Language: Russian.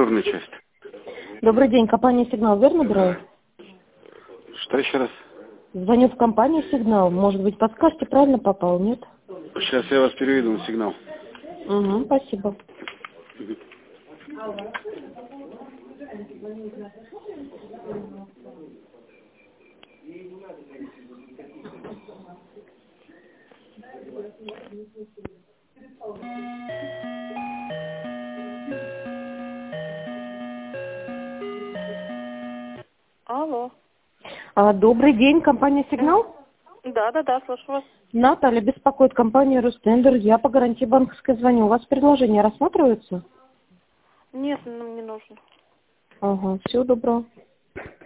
дежурная часть. Добрый день, компания «Сигнал», верно набираю? Что еще раз? Звоню в компанию «Сигнал». Может быть, подскажете, правильно попал, нет? Сейчас я вас переведу на сигнал. Угу, спасибо. Алло. Добрый день, компания «Сигнал». Да, слышу вас. Наталья беспокоит компания «Рустендер». Я по гарантии банковской звоню. У вас предложение рассматривается? Нет, нам не нужно. Ага, всего доброго.